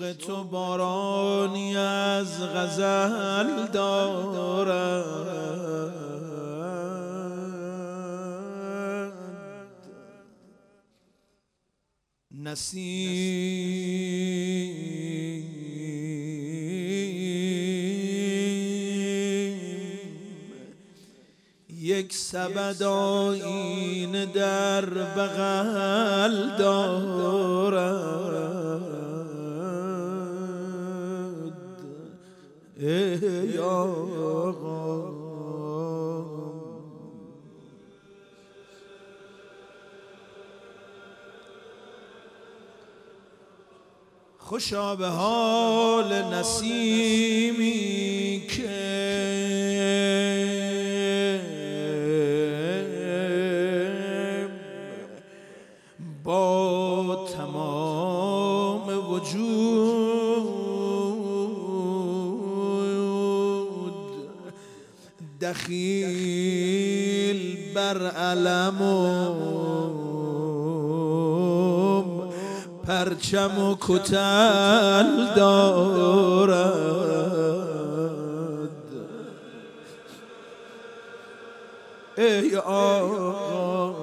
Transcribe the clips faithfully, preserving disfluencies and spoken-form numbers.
شوق تو بارانی از غزل دارد، نسیم یک سبد آیینه در بغل دارد. ای آقا خوشا به حال نسیمی که با تمام وجود دخیل بر علم و پرچم و کتل دارد. ای آقا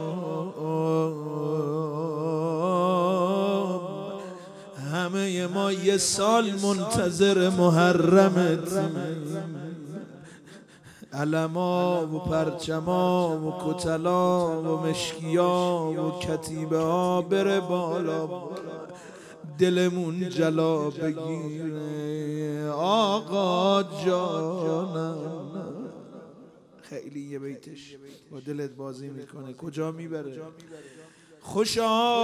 همه ما یه سال منتظر محرمت، علما و پرچما و کتلا و مشکیا و کتیبه ها بره بالا، دلمون جلا بگیره. آقا جانم خیلی یه بیتش با دلت بازی میکنه، کجا میبره؟ خوشا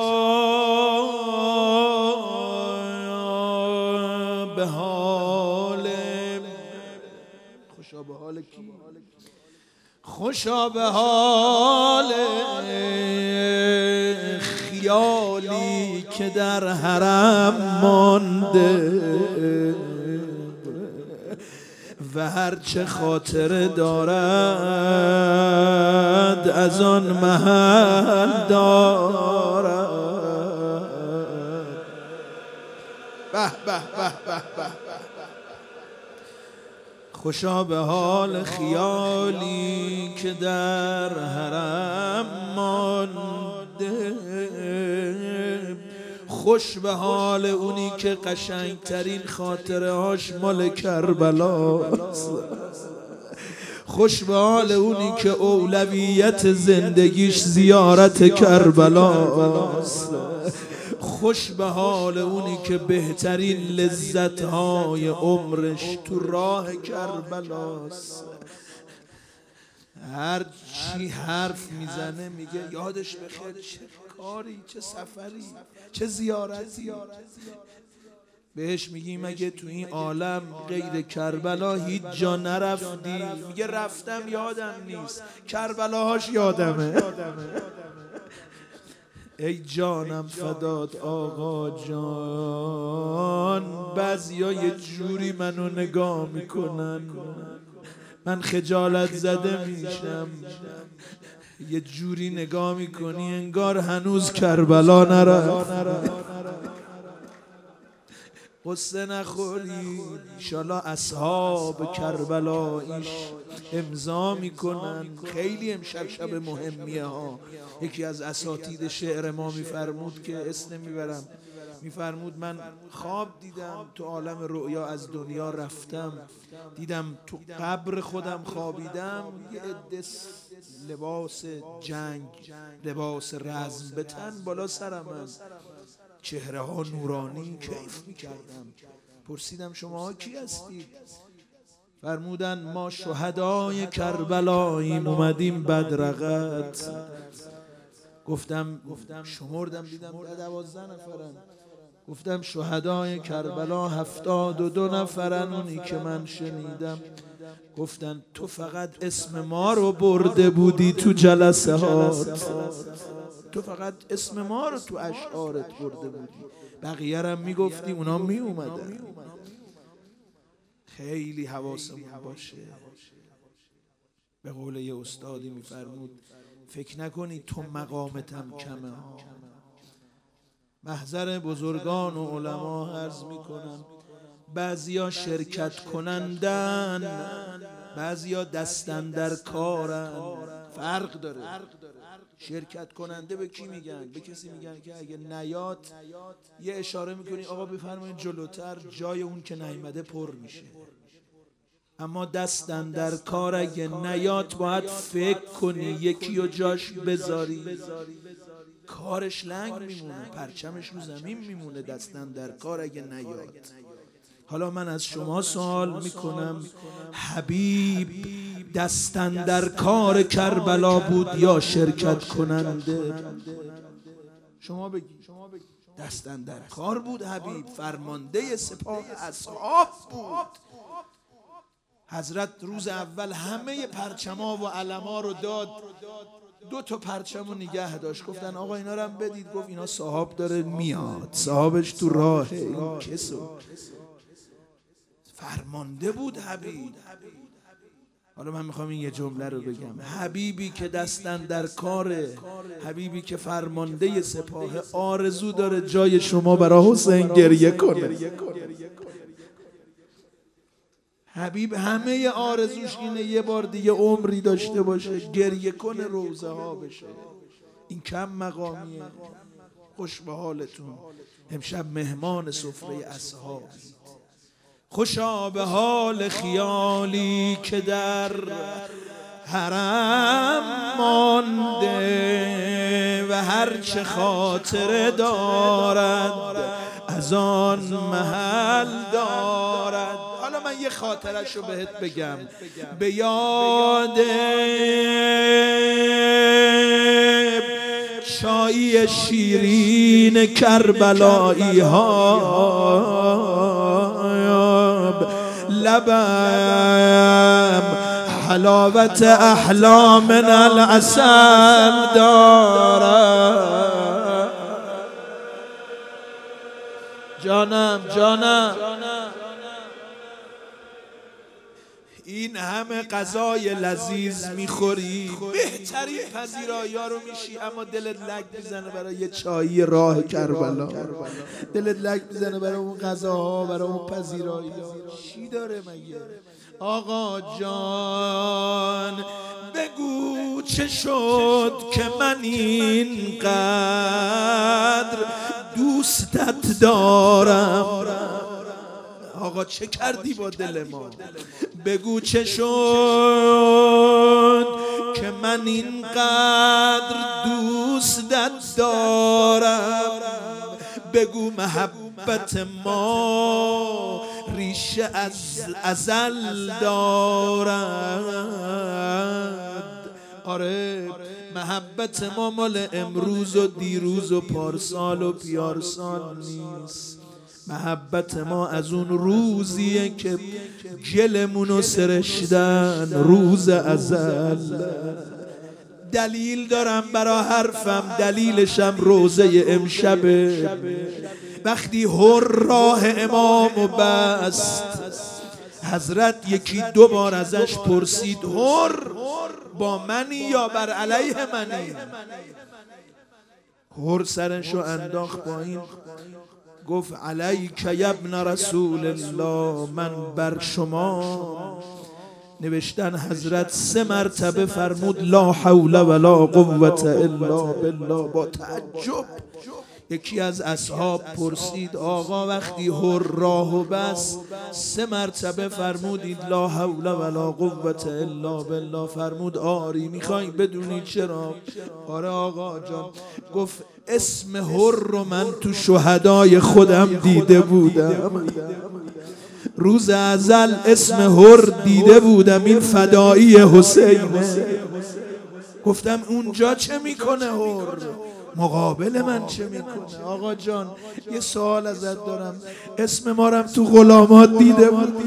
به حال، خوشا به حال کی؟ خوشا به حال خیالی که در حرم مانده و هرچه خاطره دارد از آن محل دارد. به به به به به. خوشا به حال خیالی که در حرم مانده، خوش به حال اونی که قشنگترین خاطره هاش مال کربلاست، خوش به حال اونی که اولویت زندگیش زیارت کربلاست، خوش به حال اونی که بهترین لذت‌های عمرش تو راه کربلاست. هر چی حرف میزنه میگه یادش بخیر چه کاری، چه سفری، چه زیارتی. بهش میگیم اگه تو این عالم غیر کربلا هیچ جا نرفتی، میگه رفتم یادم نیست، کربلاهاش یادمه. ای جانم فدات آقا جان، بعضیا یه جوری منو نگاه میکنن من خجالت زده میشم، یه جوری نگاه میکنی انگار هنوز کربلا نرفت. قصه نخوری، انشالله اصحاب کربلاییش امضا میکنن. خیلی امشب شب مهمیه ها. یکی از اساتید شعر ما میفرمود که اسم میبرم، میفرمود من خواب دیدم، تو عالم رؤیا از دنیا رفتم، دیدم تو قبر خودم خوابیدم، یه عده لباس جنگ، لباس رزم به تن بالا سرم، چهره ها نورانی، کیف میکردم. پرسیدم شما کی هستید؟ فرمودن ما شهدای کربلاییم، اومدیم بدرقت. گفتم شمردم دیدم دوازده نفرن. گفتم شهدای کربلا هفتاد و دو نفرن، اونی که من شنیدم. گفتن تو فقط اسم ما رو برده بودی تو جلسه هات، تو فقط اسم ما رو تو اشعارت برده بودی، بقیه رم میگفتی اونا می اومدن. خیلی حواسمون باشه. به قول یه استادی میفرمود فکر نکنی تو مقامتم کمه ها، محضر بزرگان و علما عرض میکنم بعضیا شرکت کنندن، بعضیا دستن در کارن. فرق داره. شرکت کننده به کی میگن؟ به کسی میگن که اگه نیاد یه اشاره میکنی آقا بفرمایید جلوتر، جای اون که نیامده پر میشه. اما دستن در کار اگه نیاد باید فکر کنی یکی رو جاش بذاری، کارش لنگ میمونه، پرچمش رو زمین میمونه. دستن در کار اگه نیاد. حالا من از شما سوال میکنم، حبیب دستن در کار کربلا بود یا شرکت کننده؟ شما بگید. دستن در کار بود. حبیب فرمانده سپاه اصحاب بود. حضرت روز اول همه پرچما و علما رو داد، دو تا پرچم رو نگه داشت. گفتن آقا اینا رو هم بدید. گفت اینا صاحب داره میاد، صاحبش تو راهه. این کسو فرمانده بود حبیب. حالا من میخوام این یه جمله رو بگم. حبیبی که دستن در کاره، حبیبی که فرمانده سپاه، آرزو داره جای شما برای حسین گریه کنه. حبیب همه آرزوش اینه یه بار دیگه عمری داشته باشه، گریه کنه، روزه ها بشه. این کم مقامیه. خوش به حالتون. امشب مهمان سفره اصحاب. خوشا به حال خیالی که در حرم مانده و هرچه خاطره دارد از آن محل دارد. حالا من یه خاطرش رو بهت بگم. به یاد چای شیرین کربلایی ها لبم حلاوت احلام من العسل دارد. جانم جانم این همه غذای لذیذ میخوری، بهترین پذیرایی ها رو میشی، اما دلت لک میزنه برای یه چایی راه کربلا، دلت لک میزنه برای اون غذاها، برای اون پذیرایی ها. چی داره مگه؟ آقا جان بگو چه شد که من اینقدر دوستت دارم. آقا چه کردی با دل ما؟ بگو چه شد که من اینقدر دوستت دارم. بگو محبت ما ریشه از ازل دارد. آره محبت ما مال امروز و دیروز و پارسال و پیارسال نیست. محبت ما از اون روزیه که گلمونو سرشتن روز ازل. دلیل دارم برا حرفم، دلیلشم روزه امشبه. وقتی هر راه امامو بست، حضرت یکی دو بار ازش پرسید هر با منی یا بر علیه منی؟ هر سرشو انداخت با این، گفت علیک یا ابن رسول الله، من بر شما. نوشتن حضرت سه مرتبه فرمود لا حول ولا قوة الا بالله. با تعجب یکی از اصحاب پرسید آقا وقتی هر راهو بس سه مرتبه فرمودید لا حول ولا قوة الا بالله، فرمود آری میخوای بدونی چرا؟ آره آقا جان. گفت اسم هر رو من تو شهدای خودم دیده بودم، روز ازل اسم هر دیده بودم، این فدایی حسینه. گفتم اونجا چه میکنه هر؟ مقابل من چه میکنه؟ آقا جان یه سوال ازت دارم، اسم ما رم تو غلامات دیده بود؟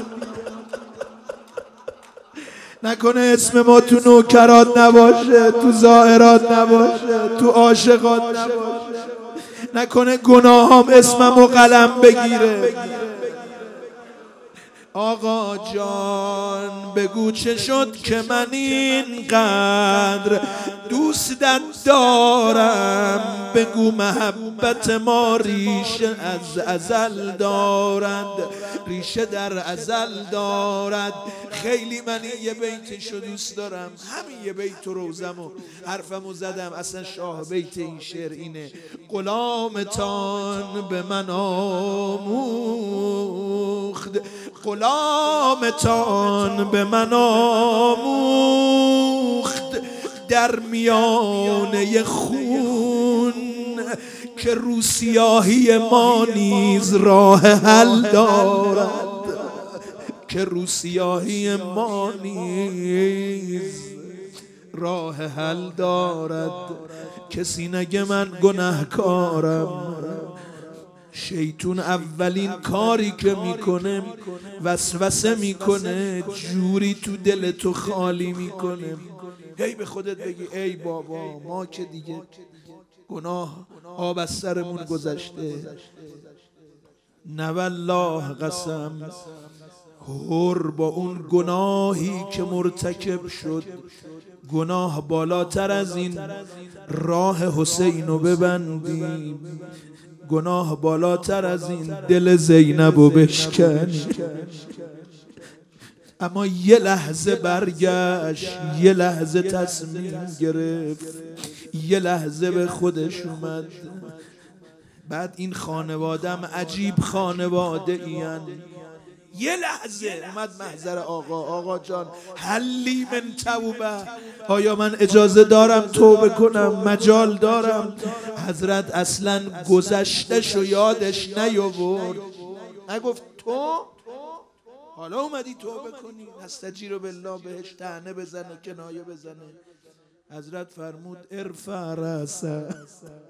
نکنه اسم ما تو نوکرات نباشه، تو زائرات نباشه، تو عاشقات نباشه؟ نکنه گناهام اسممو قلم بگیره؟ آقا جان بگو چه شد که من اینقدر دوستت دارم، بگو محبت ما ریشه از ازل دارد، ریشه در ازل دارد. خیلی من این یه بیتشو دوست دارم، همین یه بیت رو روزم و حرفمو زدم. اصلا شاه بیت این شعر اینه: غلامتان به من آموخت، غلامتان به من آموخت در میانه خون که رو سیاهی ما نیز راه حل دارد، که رو سیاهی ما نیز راه حل دارد. کسی نگه من گناهکارم، شیطون اولین کاری که میکنه وسوسه میکنه، جوری تو دل تو خالی میکنه. هی به خودت بگی ای بابا ما که دیگه گناه آب از سرمون گذشته، نه والله قسم هر با اون گناهی که مرتکب شد، گناه بالاتر از این راه حسینو ببندیم، گناه بالاتر از این دل زینبو بشکنیم. اما یه لحظه برگشت، یه لحظه تصمیم گرفت، یه لحظه به خودش اومد. بعد این خانوادم عجیب خانواده این، یه لحظه اومد محضر آقا: آقا جان حلی من توبه، آیا من اجازه دارم توبه کنم؟ مجال دارم؟ حضرت اصلا گذشتش و یادش نیاورد، نگفت تو حالا اومدی توبه کنی؟ نستجیر بالله بهش طعنه بزنه، کنایه بزنه. حضرت فرمود ارفع رأسک،